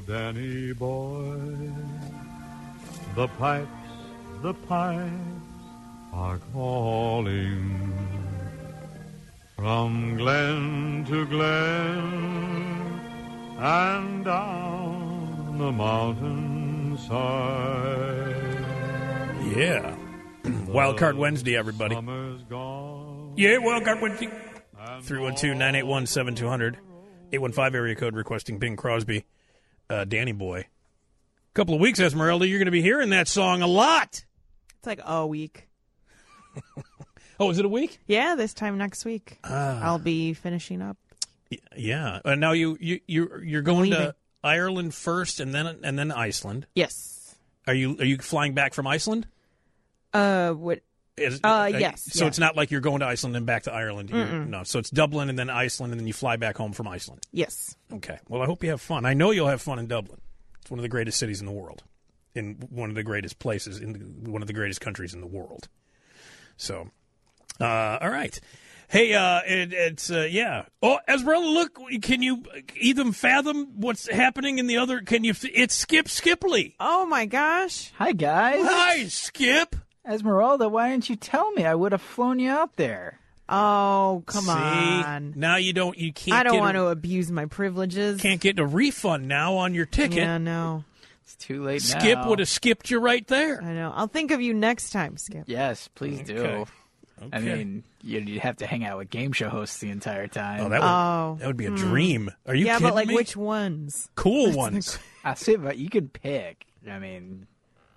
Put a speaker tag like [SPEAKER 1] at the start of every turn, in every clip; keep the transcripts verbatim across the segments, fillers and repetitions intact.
[SPEAKER 1] Danny boy, the pipes, the pipes are calling from glen to glen and down the mountainside.
[SPEAKER 2] Yeah. Wildcard Wednesday, everybody. Yeah, Wildcard Wednesday. three one two, nine eight one, seven two zero zero. eight one five area code requesting Bing Crosby. Uh, Danny Boy. A couple of weeks, Esmeralda, you're going to be hearing that song a lot.
[SPEAKER 3] It's like a week.
[SPEAKER 2] Oh, is it a week?
[SPEAKER 3] Yeah, this time next week.
[SPEAKER 2] Ah.
[SPEAKER 3] I'll be finishing up.
[SPEAKER 2] Yeah. Uh, now you you you you're going
[SPEAKER 3] Leaving.
[SPEAKER 2] to Ireland first, and then and then Iceland.
[SPEAKER 3] Yes.
[SPEAKER 2] Are you are you flying back from Iceland?
[SPEAKER 3] Uh, what?
[SPEAKER 2] Is,
[SPEAKER 3] Uh, yes,
[SPEAKER 2] So
[SPEAKER 3] yeah.
[SPEAKER 2] it's not like you're going to Iceland and back to Ireland. You're- No. So it's Dublin and then Iceland, and then you fly back home from Iceland.
[SPEAKER 3] Yes.
[SPEAKER 2] Okay. Well, I hope you have fun. I know you'll have fun in Dublin. It's one of the greatest cities in the world, in one of the greatest places, in the, one of the greatest countries in the world. So, uh, all right. Hey, uh, it, it's, uh, yeah. Oh, Esmeralda, look, can you even fathom what's happening in the other? Can you? It's Skip Skipley.
[SPEAKER 3] Oh, my gosh.
[SPEAKER 4] Hi, guys.
[SPEAKER 2] Hi, Skip.
[SPEAKER 4] Esmeralda, why didn't you tell me? I would have flown you out there.
[SPEAKER 3] Oh, come
[SPEAKER 2] See?
[SPEAKER 3] on.
[SPEAKER 2] Now you don't, you can't
[SPEAKER 3] I don't
[SPEAKER 2] get
[SPEAKER 3] want
[SPEAKER 2] a,
[SPEAKER 3] to abuse my privileges.
[SPEAKER 2] can't get a refund now on your ticket.
[SPEAKER 3] Yeah, no.
[SPEAKER 4] It's too late now.
[SPEAKER 2] Skip would have skipped you right there.
[SPEAKER 3] I know. I'll think of you next time, Skip.
[SPEAKER 4] Yes, please do.
[SPEAKER 2] Okay.
[SPEAKER 4] I
[SPEAKER 2] Okay.
[SPEAKER 4] mean, you'd you'd have to hang out with game show hosts the entire time.
[SPEAKER 2] Oh, that would,
[SPEAKER 3] Oh.
[SPEAKER 2] that would be a dream. Are you
[SPEAKER 3] Yeah,
[SPEAKER 2] kidding
[SPEAKER 3] but like
[SPEAKER 2] me?
[SPEAKER 3] which ones?
[SPEAKER 2] Cool ones.
[SPEAKER 4] I see, but you can pick. I mean,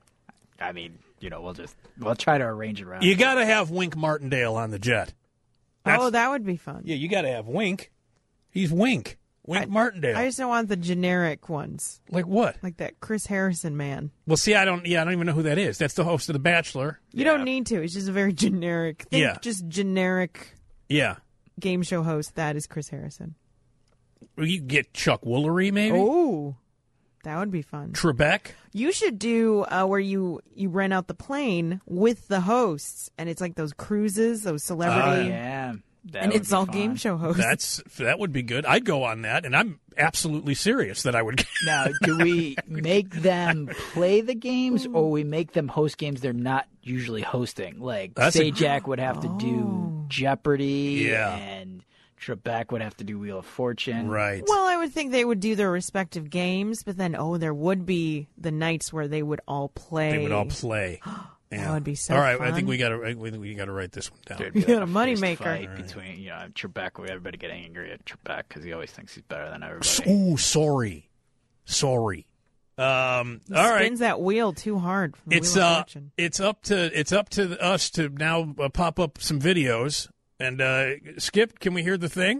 [SPEAKER 4] I mean, you know, we'll just we'll try to arrange it around.
[SPEAKER 2] You got to have Wink Martindale on the jet. That's-
[SPEAKER 3] Oh, that would be fun.
[SPEAKER 2] Yeah, you got to have Wink. He's Wink. Wink Martindale.
[SPEAKER 3] I just don't want the generic ones,
[SPEAKER 2] like what?
[SPEAKER 3] like that Chris Harrison man.
[SPEAKER 2] Well, see, I don't. Yeah, I don't even know who that is. That's the host of The Bachelor.
[SPEAKER 3] You don't need to. It's just a very generic. Think
[SPEAKER 2] Yeah.
[SPEAKER 3] just generic
[SPEAKER 2] Yeah.
[SPEAKER 3] game show host. That is Chris Harrison.
[SPEAKER 2] Well, you could get Chuck Woolery, maybe.
[SPEAKER 3] Oh, that would be fun.
[SPEAKER 2] Trebek.
[SPEAKER 3] You should do uh, where you you rent out the plane with the hosts, and it's like those cruises, those celebrity,
[SPEAKER 4] yeah, that
[SPEAKER 3] and
[SPEAKER 4] would
[SPEAKER 3] it's
[SPEAKER 4] be
[SPEAKER 3] all
[SPEAKER 4] fun.
[SPEAKER 3] game show hosts.
[SPEAKER 2] That's that would be good. I'd go on that, and I'm absolutely serious that I would.
[SPEAKER 4] Now, do we make them play the games, or we make them host games they're not usually hosting? Like,
[SPEAKER 2] That's a-
[SPEAKER 4] Sajak would have to do Jeopardy,
[SPEAKER 2] Yeah.
[SPEAKER 4] and Trebek would have to do Wheel of Fortune.
[SPEAKER 2] Right.
[SPEAKER 3] Well, I would think they would do their respective games, but then oh, there would be the nights where they would all play.
[SPEAKER 2] They would all play. Yeah.
[SPEAKER 3] would be so
[SPEAKER 2] All right, I
[SPEAKER 3] fun.
[SPEAKER 2] think we got to. We, we got to write this one down.
[SPEAKER 4] There'd
[SPEAKER 3] You
[SPEAKER 4] be
[SPEAKER 3] got
[SPEAKER 4] like
[SPEAKER 3] a money
[SPEAKER 4] fist
[SPEAKER 3] maker.
[SPEAKER 4] fight between, you know, Trebek, where everybody get angry at Trebek because he always thinks he's better than everybody.
[SPEAKER 2] Ooh, sorry, sorry. Um,
[SPEAKER 3] He
[SPEAKER 2] all right,
[SPEAKER 3] spins that wheel too hard. From
[SPEAKER 2] it's
[SPEAKER 3] Wheel of
[SPEAKER 2] uh,
[SPEAKER 3] Fortune.
[SPEAKER 2] it's up to it's up to us to now uh, pop up some videos. And uh, Skip, can we hear the thing?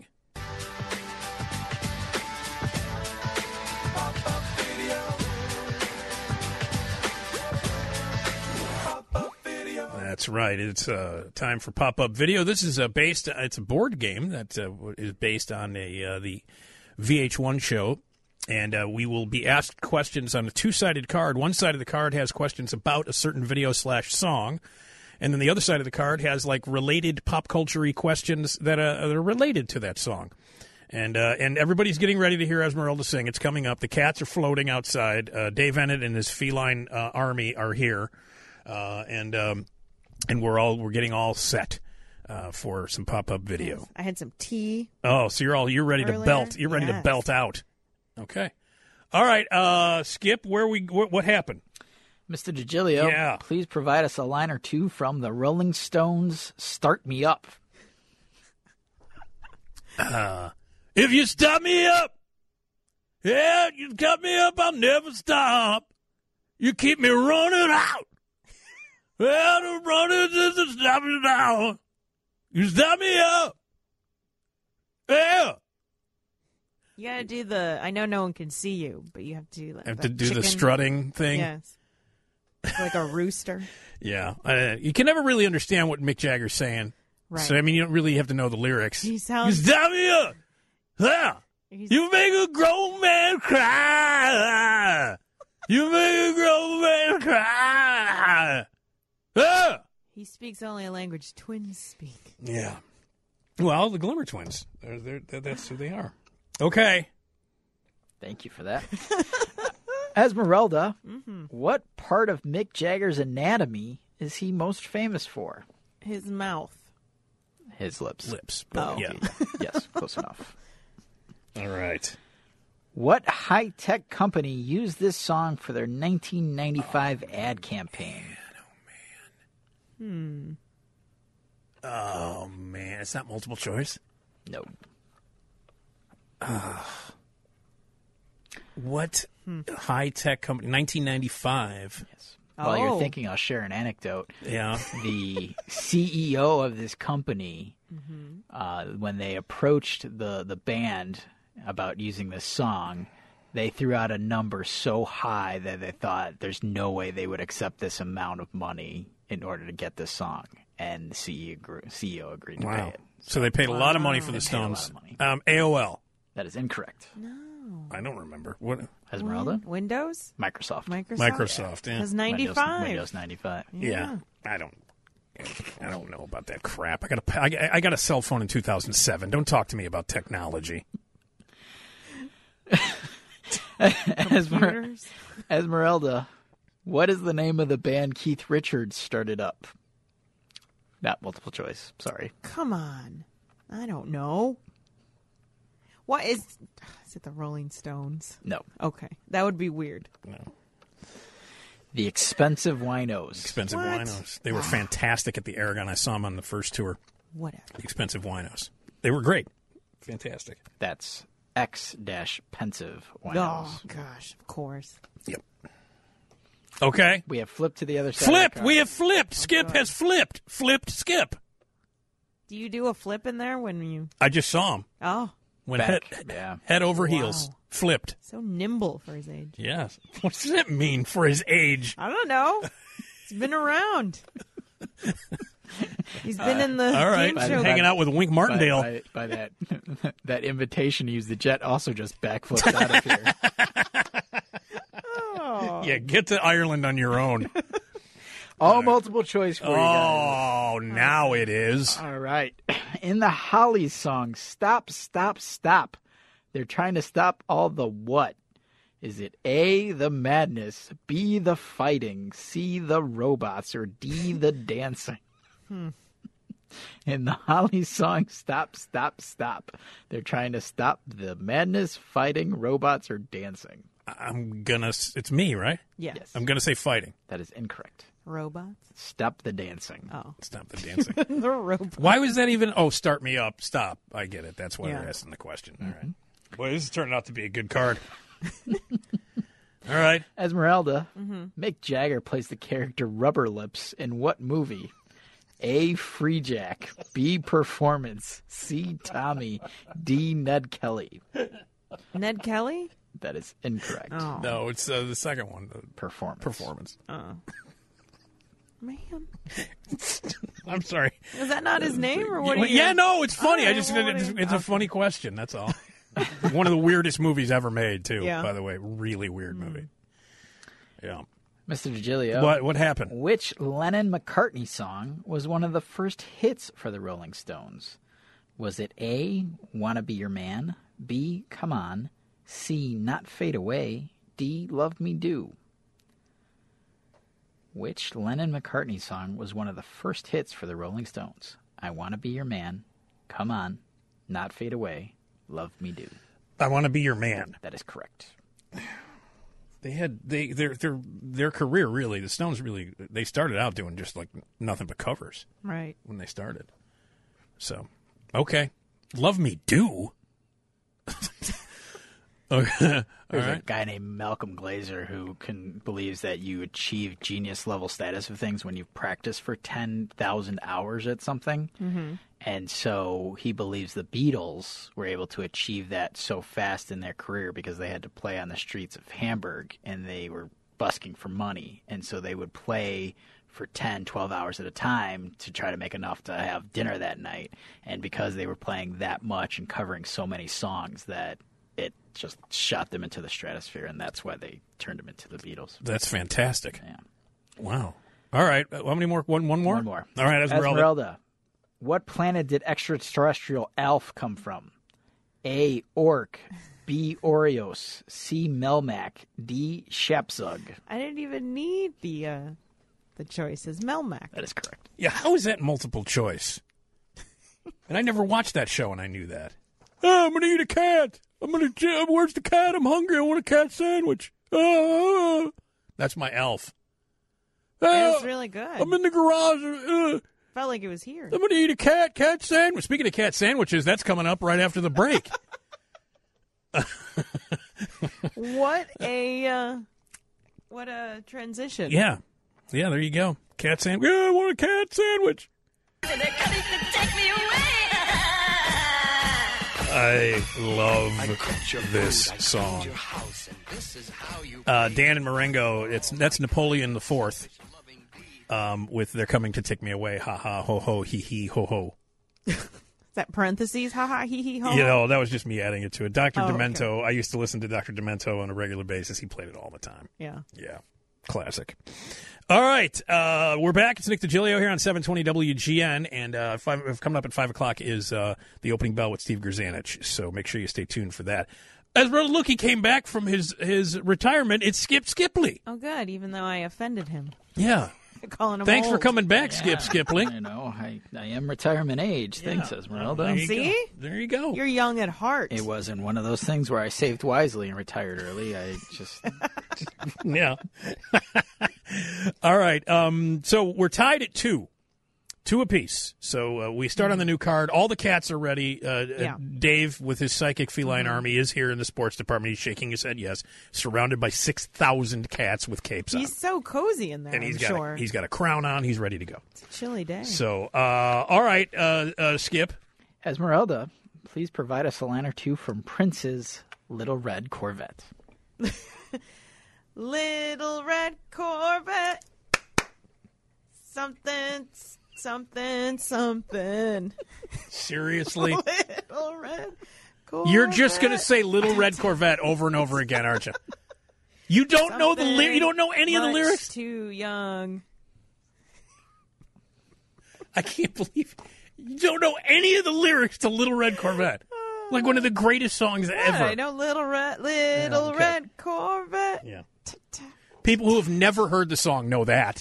[SPEAKER 2] That's right. It's uh, time for pop-up video. This is uh, based. It's a board game that uh, is based on a uh, the V H one show, and uh, we will be asked questions on a two-sided card. One side of the card has questions about a certain video slash song, and then the other side of the card has like related pop culture-y questions that, uh, that are related to that song. And uh, and everybody's getting ready to hear Esmeralda sing. It's coming up. The cats are floating outside. Uh, Dave Ennett and his feline uh, army are here, uh, and. Um, And we're all we're getting all set uh, for some pop up video.
[SPEAKER 3] I had some tea.
[SPEAKER 2] Oh, so you're all you're ready to
[SPEAKER 3] Earlier?
[SPEAKER 2] belt. You're ready to
[SPEAKER 3] Yes.
[SPEAKER 2] belt out. Okay. All right, uh, Skip. Where we what, what happened?
[SPEAKER 4] Mister DiGilio,
[SPEAKER 2] Yeah.
[SPEAKER 4] please provide us a line or two from the Rolling Stones' "Start Me Up."
[SPEAKER 2] Uh, if you stop me up, yeah, you cut me up, I'll never stop. You keep me running out. Well, the running just stop me down. You stop me up. Yeah.
[SPEAKER 3] You gotta do the. I know no one can see you, but you have to do like
[SPEAKER 2] Have
[SPEAKER 3] that
[SPEAKER 2] to do the
[SPEAKER 3] chicken-
[SPEAKER 2] strutting thing.
[SPEAKER 3] Yes, like a rooster.
[SPEAKER 2] Yeah. Uh, you can never really understand what Mick Jagger's saying.
[SPEAKER 3] Right.
[SPEAKER 2] So, I mean, you don't really have to know the lyrics.
[SPEAKER 3] He
[SPEAKER 2] You
[SPEAKER 3] sounds.
[SPEAKER 2] stop me up. Yeah.
[SPEAKER 3] He's-
[SPEAKER 2] You make a grown man cry. You make a grown man cry. Yeah.
[SPEAKER 3] He speaks only a language twins speak.
[SPEAKER 2] Yeah. Well, the Glimmer Twins. They're, they're, they're, that's who they are. Okay.
[SPEAKER 4] Thank you for that. Esmeralda,
[SPEAKER 3] Mm-hmm.
[SPEAKER 4] what part of Mick Jagger's anatomy is he most famous for?
[SPEAKER 3] His mouth.
[SPEAKER 4] His lips.
[SPEAKER 2] Lips. But,
[SPEAKER 3] Oh.
[SPEAKER 2] yeah.
[SPEAKER 4] Yes, close enough.
[SPEAKER 2] All right.
[SPEAKER 4] What high-tech company used this song for their nineteen ninety-five ad campaign?
[SPEAKER 3] Hmm.
[SPEAKER 2] Oh, man. It's not multiple choice?
[SPEAKER 4] No.
[SPEAKER 2] What high-tech company? nineteen ninety-five.
[SPEAKER 4] Yes. While you're
[SPEAKER 3] Oh.
[SPEAKER 4] thinking, I'll share an anecdote.
[SPEAKER 2] Yeah.
[SPEAKER 4] The C E O of this company, uh, when they approached the, the band about using this song, they threw out a number so high that they thought there's no way they would accept this amount of money in order to get this song. And the C E O, agree, C E O agreed to pay
[SPEAKER 2] Wow.
[SPEAKER 4] it.
[SPEAKER 2] So they paid a lot of money for
[SPEAKER 3] Wow.
[SPEAKER 2] the
[SPEAKER 4] They paid a lot
[SPEAKER 2] Stones.
[SPEAKER 4] of money.
[SPEAKER 2] Um, A O L.
[SPEAKER 4] That is incorrect.
[SPEAKER 2] I don't remember. What?
[SPEAKER 4] Esmeralda?
[SPEAKER 3] Win- Windows?
[SPEAKER 4] Microsoft.
[SPEAKER 3] Microsoft?
[SPEAKER 2] Microsoft, yeah.
[SPEAKER 3] It was
[SPEAKER 4] Windows,
[SPEAKER 3] ninety-five.
[SPEAKER 4] Windows ninety-five.
[SPEAKER 2] Yeah. I don't. I don't know about that crap. I got a, I, I got a cell phone in two thousand seven. Don't talk to me about technology.
[SPEAKER 4] Esmer-
[SPEAKER 3] Computers?
[SPEAKER 4] Esmeralda, what is the name of the band Keith Richards started up? Not multiple choice. Sorry.
[SPEAKER 3] Come on. I don't know. What is... Is it the Rolling Stones?
[SPEAKER 4] No.
[SPEAKER 3] Okay. That would be weird.
[SPEAKER 2] No.
[SPEAKER 4] The Expensive Winos.
[SPEAKER 2] Expensive
[SPEAKER 3] What?
[SPEAKER 2] Winos. They were fantastic at the Aragon. I saw them on the first tour.
[SPEAKER 3] Whatever.
[SPEAKER 2] The Expensive Winos. They were great. Fantastic.
[SPEAKER 4] That's X dash pensive Winos.
[SPEAKER 3] Oh, gosh. Of course.
[SPEAKER 2] Yep. Okay.
[SPEAKER 4] We have flipped to the other side.
[SPEAKER 2] Flip.
[SPEAKER 4] Of the card.
[SPEAKER 2] We have flipped. Skip has flipped. Flipped. Skip.
[SPEAKER 3] Do you do a flip in there when you...
[SPEAKER 2] I just saw him.
[SPEAKER 3] Oh,
[SPEAKER 2] Went head,
[SPEAKER 4] Back. Yeah.
[SPEAKER 2] head over heels.
[SPEAKER 3] Wow.
[SPEAKER 2] Flipped.
[SPEAKER 3] so nimble for his age.
[SPEAKER 2] Yes. What does that mean for his age?
[SPEAKER 3] I don't know. He's been around. He's been in the
[SPEAKER 2] All right.
[SPEAKER 3] game show.
[SPEAKER 2] Hanging out with Wink
[SPEAKER 4] By,
[SPEAKER 2] Martindale.
[SPEAKER 4] by, by that that invitation to use the jet also just backflipped out of here.
[SPEAKER 3] Oh.
[SPEAKER 2] Yeah, get to Ireland on your own.
[SPEAKER 4] All multiple choice for you guys.
[SPEAKER 2] Oh, now it is.
[SPEAKER 4] All right. In the Hollies song, Stop, Stop, Stop, they're trying to stop all the what? Is it A, the madness, B, the fighting, C, the robots, or D, the dancing?
[SPEAKER 3] Hmm.
[SPEAKER 4] In the Hollies song, Stop, Stop, Stop, they're trying to stop the madness, fighting, robots, or dancing.
[SPEAKER 2] I'm gonna. It's me, right?
[SPEAKER 3] Yeah.
[SPEAKER 4] Yes.
[SPEAKER 2] I'm gonna say fighting.
[SPEAKER 4] That is incorrect.
[SPEAKER 3] Robots?
[SPEAKER 4] Stop the dancing.
[SPEAKER 3] Oh.
[SPEAKER 2] Stop the dancing.
[SPEAKER 3] The robots.
[SPEAKER 2] Why was that even? Oh, start me up. Stop. I get it. That's why
[SPEAKER 3] Yeah.
[SPEAKER 2] they're asking the question. All right. Boy, this is turning out to be a good card. All right.
[SPEAKER 4] Esmeralda,
[SPEAKER 3] Mm-hmm.
[SPEAKER 4] Mick Jagger plays the character Rubber Lips in what movie? A. Free Jack, B. Performance, C. Tommy, D. Ned Kelly.
[SPEAKER 3] Ned Kelly?
[SPEAKER 4] That is incorrect.
[SPEAKER 3] Oh.
[SPEAKER 2] No, it's uh, the second one. The
[SPEAKER 4] Performance.
[SPEAKER 2] performance.
[SPEAKER 3] Oh. Man.
[SPEAKER 2] I'm sorry.
[SPEAKER 3] Is that not his name? Or what?
[SPEAKER 2] yeah,
[SPEAKER 3] do you...
[SPEAKER 2] yeah, no, it's funny.
[SPEAKER 3] Oh,
[SPEAKER 2] I just
[SPEAKER 3] what
[SPEAKER 2] it's,
[SPEAKER 3] do you-
[SPEAKER 2] it's a funny question. That's all. One of the weirdest movies ever made, too.
[SPEAKER 3] Yeah.
[SPEAKER 2] By the way, really weird movie. Yeah.
[SPEAKER 4] Mister DiGilio.
[SPEAKER 2] What what happened?
[SPEAKER 4] Which Lennon-McCartney song was one of the first hits for the Rolling Stones? Was it A. Wanna Be Your Man, B. Come On, C. Not Fade Away, D. Love Me Do? Which Lennon-McCartney song was one of the first hits for the Rolling Stones? I Wanna Be Your Man, Come On, Not Fade Away, Love Me Do.
[SPEAKER 2] I want to be your man.
[SPEAKER 4] That is correct.
[SPEAKER 2] They had they their their their career really. The Stones really they started out doing just like nothing but covers
[SPEAKER 3] Right.
[SPEAKER 2] when they started. So, okay, Love Me Do. Okay, all
[SPEAKER 4] There's a
[SPEAKER 2] right.
[SPEAKER 4] guy named Malcolm Glazer who can believes that you achieve genius level status of things when you've practiced for ten thousand hours at something. Mm-hmm. And so he believes the Beatles were able to achieve that so fast in their career because they had to play on the streets of Hamburg and they were busking for money. And so they would play for ten, twelve hours at a time to try to make enough to have dinner that night. And because they were playing that much and covering so many songs that it just shot them into the stratosphere, and that's why they turned them into the Beatles.
[SPEAKER 2] That's fantastic.
[SPEAKER 4] Yeah.
[SPEAKER 2] Wow. All right. Uh, How many more? One one more.
[SPEAKER 4] One more.
[SPEAKER 2] All right, Esmeralda.
[SPEAKER 4] Esmeralda. What planet did extraterrestrial Alf come from? A. Orc, B. Oreos, C. Melmac, D. Shepzug.
[SPEAKER 3] I didn't even need the uh, the choices. Melmac.
[SPEAKER 4] That is correct.
[SPEAKER 2] Yeah, how is that multiple choice? And I never watched that show, and I knew that. Oh, I'm going to eat a cat. I'm going to. Where's the cat? I'm hungry. I want a cat sandwich. Oh, that's my Elf.
[SPEAKER 3] It
[SPEAKER 2] Oh,
[SPEAKER 3] was really good.
[SPEAKER 2] I'm in the garage. Uh,
[SPEAKER 3] Felt like it was here.
[SPEAKER 2] I'm going to eat a cat cat sandwich. Speaking of cat sandwiches, that's coming up right after the break.
[SPEAKER 3] What a uh, what a transition.
[SPEAKER 2] Yeah, yeah. There you go. Cat sandwich. Yeah, I want a cat sandwich. I love this song. Uh, Dan and Marengo, it's that's Napoleon the Fourth. Um, with "They're Coming to Take Me Away," ha ha ho ho he he ho ho.
[SPEAKER 3] Is that parentheses? Ha ha he he ho.
[SPEAKER 2] You know, that was just me adding it to it. Doctor
[SPEAKER 3] Oh,
[SPEAKER 2] Demento. I used to listen to Doctor Demento on a regular basis. He played it all the time.
[SPEAKER 3] Yeah.
[SPEAKER 2] Yeah, classic. All right, uh, we're back. It's Nick DiGilio here on seven twenty W G N, and uh, five, coming up at five o'clock is uh, the opening bell with Steve Grzanich, so make sure you stay tuned for that. As Brother Lukie came back from his, his retirement, it's Skip Skipley.
[SPEAKER 3] Oh, good. Even though I offended him,
[SPEAKER 2] Yeah.
[SPEAKER 3] calling him.
[SPEAKER 2] Thanks for
[SPEAKER 3] old.
[SPEAKER 2] coming back, Skip Skipley.
[SPEAKER 4] You know, I, I am retirement age. Thanks, Esmeralda.
[SPEAKER 2] There you
[SPEAKER 3] See?
[SPEAKER 2] go. There you go.
[SPEAKER 3] You're young at heart.
[SPEAKER 4] It wasn't one of those things where I saved wisely and retired early. I just
[SPEAKER 2] Yeah. All right. Um, so we're tied at two. Two apiece. So uh, we start on the new card. All the cats are ready. Uh,
[SPEAKER 3] Yeah.
[SPEAKER 2] uh, Dave, with his psychic feline army, is here in the sports department. He's shaking his head yes. Surrounded by six thousand cats with capes on.
[SPEAKER 3] He's so cozy in there.
[SPEAKER 2] And he's
[SPEAKER 3] I'm
[SPEAKER 2] got,
[SPEAKER 3] sure.
[SPEAKER 2] a, he's got a crown on. He's ready to go.
[SPEAKER 3] It's a chilly day.
[SPEAKER 2] So, uh, all right, uh, uh, Skip.
[SPEAKER 4] Esmeralda, please provide us a line or two from Prince's Little Red Corvette.
[SPEAKER 3] Little red Corvette. Something, something, something.
[SPEAKER 2] Seriously?
[SPEAKER 3] Little red Corvette.
[SPEAKER 2] You're just going to say Little Red Corvette over and over again, aren't you? You don't know the ly- you don't know any of the
[SPEAKER 3] Much
[SPEAKER 2] lyrics?
[SPEAKER 3] Too young.
[SPEAKER 2] I can't believe you don't know any of the lyrics to Little Red Corvette. Like one of the greatest songs ever.
[SPEAKER 3] I know little red, little
[SPEAKER 2] okay.
[SPEAKER 3] red Corvette.
[SPEAKER 2] Yeah. People who have never heard the song know that.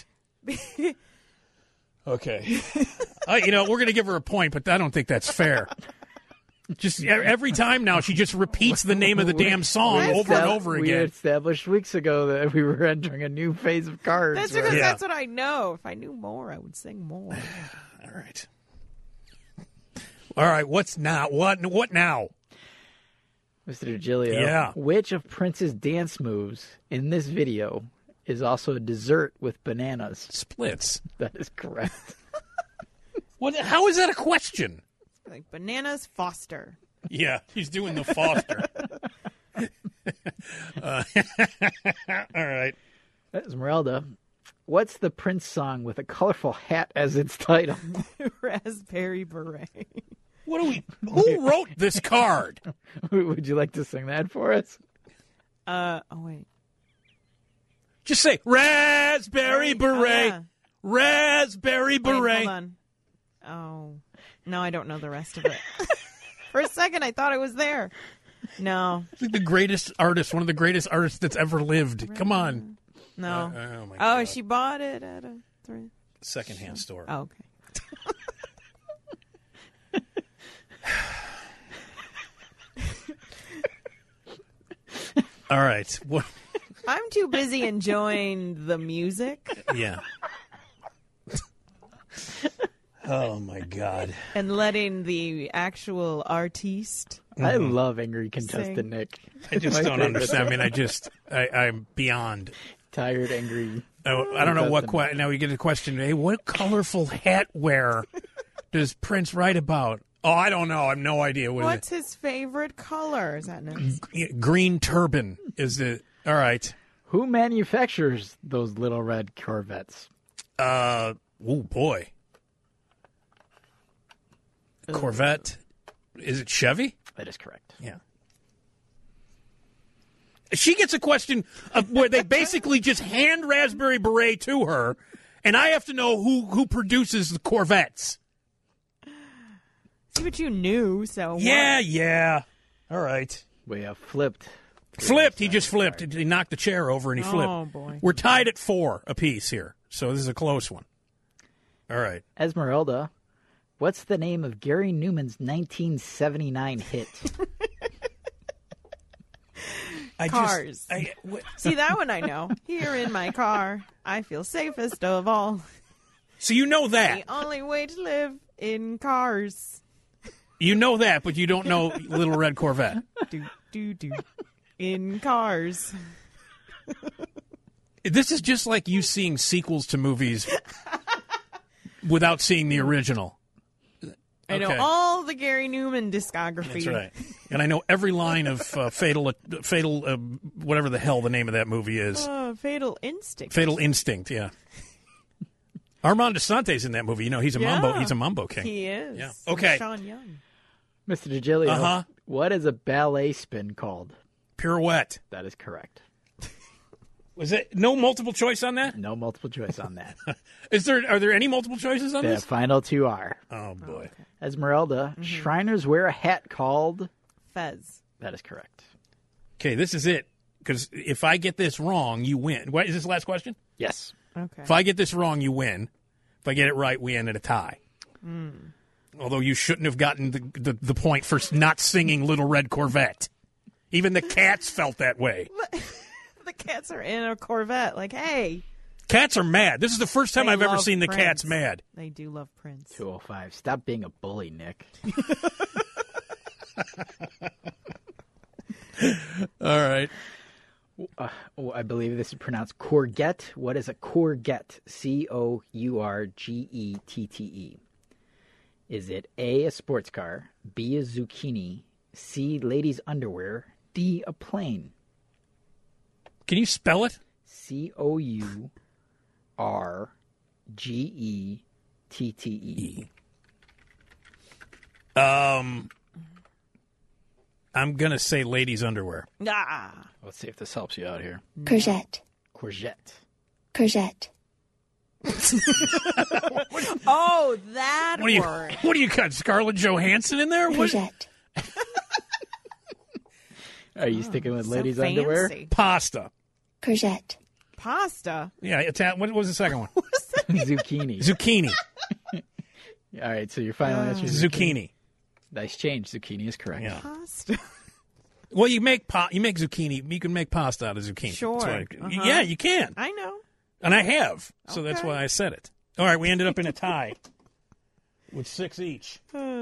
[SPEAKER 2] Okay. uh, you know, we're going to give her a point, but I don't think that's fair. Just e- every time now, she just repeats the name of the damn song
[SPEAKER 4] We
[SPEAKER 2] over and
[SPEAKER 4] estab-
[SPEAKER 2] over
[SPEAKER 4] We
[SPEAKER 2] again.
[SPEAKER 4] established weeks ago that we were entering a new phase of cards.
[SPEAKER 3] That's
[SPEAKER 4] right?
[SPEAKER 3] because
[SPEAKER 2] Yeah.
[SPEAKER 3] that's what I know. If I knew more, I would sing more.
[SPEAKER 2] All right. All right, what's now? What What now?
[SPEAKER 4] Mister DiGilio,
[SPEAKER 2] Yeah.
[SPEAKER 4] which of Prince's dance moves in this video is also a dessert with bananas?
[SPEAKER 2] Splits.
[SPEAKER 4] That is correct.
[SPEAKER 2] What? How is that a question?
[SPEAKER 3] Like bananas Foster.
[SPEAKER 2] Yeah, he's doing the Foster. uh, all right.
[SPEAKER 4] Esmeralda, what's the Prince song with a colorful hat as its title?
[SPEAKER 3] Raspberry beret.
[SPEAKER 2] What do we? Who wrote this card?
[SPEAKER 4] Would you like to sing that for us?
[SPEAKER 3] Uh oh wait.
[SPEAKER 2] Just say raspberry
[SPEAKER 3] Oh,
[SPEAKER 2] beret.
[SPEAKER 3] yeah.
[SPEAKER 2] Raspberry
[SPEAKER 3] Wait,
[SPEAKER 2] beret.
[SPEAKER 3] hold on. Oh no, I don't know the rest of it. For a second, I thought it was there. No,
[SPEAKER 2] It's like the greatest artist, one of the greatest artists that's ever lived. Come on.
[SPEAKER 3] no.
[SPEAKER 2] Uh, oh my
[SPEAKER 3] oh,
[SPEAKER 2] God.
[SPEAKER 3] she bought it at a thrift.
[SPEAKER 2] Secondhand store.
[SPEAKER 3] Oh, okay.
[SPEAKER 2] All right. What?
[SPEAKER 3] I'm too busy enjoying the music
[SPEAKER 2] Yeah. Oh my God.
[SPEAKER 3] and letting the actual artiste.
[SPEAKER 4] I love angry contestant
[SPEAKER 3] Sing.
[SPEAKER 4] Nick.
[SPEAKER 2] I just
[SPEAKER 4] My
[SPEAKER 2] don't
[SPEAKER 4] favorite.
[SPEAKER 2] understand. I mean, I just, I, I'm beyond.
[SPEAKER 4] Tired, angry.
[SPEAKER 2] I, I don't know what.
[SPEAKER 4] Contestant.
[SPEAKER 2] Que- now we get a question. Hey, what colorful hat wear does Prince write about? Oh, I don't know. I have no idea. What
[SPEAKER 3] What's his favorite color? Is that next?
[SPEAKER 2] it? Green turban is it? All right.
[SPEAKER 4] Who manufactures those little red Corvettes?
[SPEAKER 2] Uh, oh boy. Corvette. Is it Chevy?
[SPEAKER 4] That is correct.
[SPEAKER 2] Yeah. She gets a question of where they basically just hand Raspberry Beret to her, and I have to know who, who produces the Corvettes.
[SPEAKER 3] See what you knew. So what?
[SPEAKER 2] Yeah, yeah. All right.
[SPEAKER 4] We have flipped.
[SPEAKER 2] Flipped. He just flipped. He knocked the chair over and he flipped.
[SPEAKER 3] Oh, boy.
[SPEAKER 2] We're tied at four apiece here, so this is a close one. All right.
[SPEAKER 4] Esmeralda, what's the name of Gary Newman's nineteen seventy-nine hit?
[SPEAKER 2] I
[SPEAKER 3] Cars.
[SPEAKER 2] Just, I, w-
[SPEAKER 3] See, that one I know. Here in my car, I feel safest of all.
[SPEAKER 2] so you know that.
[SPEAKER 3] The only way to live in cars.
[SPEAKER 2] You know that, but you don't know Little Red Corvette.
[SPEAKER 3] Do, do, do. In cars.
[SPEAKER 2] This is just like you seeing sequels to movies without seeing the original.
[SPEAKER 3] I know
[SPEAKER 2] Okay.
[SPEAKER 3] all the Gary Newman discography.
[SPEAKER 2] That's right. And I know every line of uh, Fatal, uh, Fatal, uh, whatever the hell the name of that movie is.
[SPEAKER 3] Uh, Fatal Instinct.
[SPEAKER 2] Fatal Instinct, yeah. Armand DeSante's in that movie. You know, he's a
[SPEAKER 3] Yeah.
[SPEAKER 2] mambo. He's a mambo king.
[SPEAKER 3] He is.
[SPEAKER 2] Yeah. Okay.
[SPEAKER 3] Sean Young.
[SPEAKER 4] Mister DeGilio,
[SPEAKER 2] Uh-huh.
[SPEAKER 4] what is a ballet spin called?
[SPEAKER 2] Pirouette.
[SPEAKER 4] That is correct.
[SPEAKER 2] Was it no multiple choice on that?
[SPEAKER 4] No multiple choice on that.
[SPEAKER 2] Is there? Are there any multiple choices on
[SPEAKER 4] The
[SPEAKER 2] this?
[SPEAKER 4] final two are
[SPEAKER 2] Oh boy.
[SPEAKER 4] Esmeralda, Shriners wear a hat called.
[SPEAKER 3] Fez.
[SPEAKER 4] That is correct.
[SPEAKER 2] Okay, this is it. Because if I get this wrong, you win. What is this the last question?
[SPEAKER 4] Yes.
[SPEAKER 3] Okay.
[SPEAKER 2] If I get this wrong, you win. If I get it right, we end at a tie. Although you shouldn't have gotten the, the the point for not singing Little Red Corvette. Even the cats felt that way.
[SPEAKER 3] The cats are in a Corvette. Like, hey.
[SPEAKER 2] Cats are mad. This is the first time
[SPEAKER 3] They
[SPEAKER 2] I've ever
[SPEAKER 3] love
[SPEAKER 2] seen the
[SPEAKER 3] Prince.
[SPEAKER 2] cats mad.
[SPEAKER 3] They do love Prince.
[SPEAKER 4] two oh five. Stop being a bully, Nick.
[SPEAKER 2] All right.
[SPEAKER 4] Uh, oh, I believe this is pronounced courgette. What is a courgette? C O U R G E T T E. Is it A, a sports car, B, a zucchini, C, ladies' underwear, D, a plane?
[SPEAKER 2] Can you spell it?
[SPEAKER 4] C O U R G E T T E.
[SPEAKER 2] Um, I'm going to say ladies' underwear.
[SPEAKER 3] Ah.
[SPEAKER 4] Let's see if this helps you out here.
[SPEAKER 5] Courgette.
[SPEAKER 4] Courgette.
[SPEAKER 5] Courgette.
[SPEAKER 3] Oh, that
[SPEAKER 2] What do you,
[SPEAKER 3] word.
[SPEAKER 2] what do you got, Scarlett Johansson in there? What?
[SPEAKER 5] Courgette.
[SPEAKER 4] Are you sticking with
[SPEAKER 3] So
[SPEAKER 4] ladies'
[SPEAKER 3] fancy.
[SPEAKER 4] underwear?
[SPEAKER 2] Pasta.
[SPEAKER 5] Courgette.
[SPEAKER 3] Pasta.
[SPEAKER 2] Yeah, Italian. What was the second one?
[SPEAKER 4] Zucchini.
[SPEAKER 2] Zucchini.
[SPEAKER 4] All right, so your final answer is
[SPEAKER 2] Zucchini.
[SPEAKER 4] Nice change. Zucchini is correct.
[SPEAKER 2] Yeah.
[SPEAKER 3] Pasta.
[SPEAKER 2] Well, you make pa- you make zucchini. You can make pasta out of zucchini.
[SPEAKER 3] Sure.
[SPEAKER 2] That's why-
[SPEAKER 3] Uh-huh.
[SPEAKER 2] Yeah, you can,
[SPEAKER 3] I know.
[SPEAKER 2] and I have. So that's
[SPEAKER 3] Okay.
[SPEAKER 2] why I said it. All right, we ended up in a tie with six each.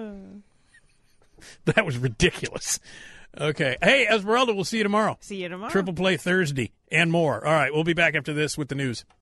[SPEAKER 2] That was ridiculous. Okay. Hey, Esmeralda, we'll see you tomorrow.
[SPEAKER 3] See you tomorrow.
[SPEAKER 2] Triple Play Thursday and more. All right, we'll be back after this with the news.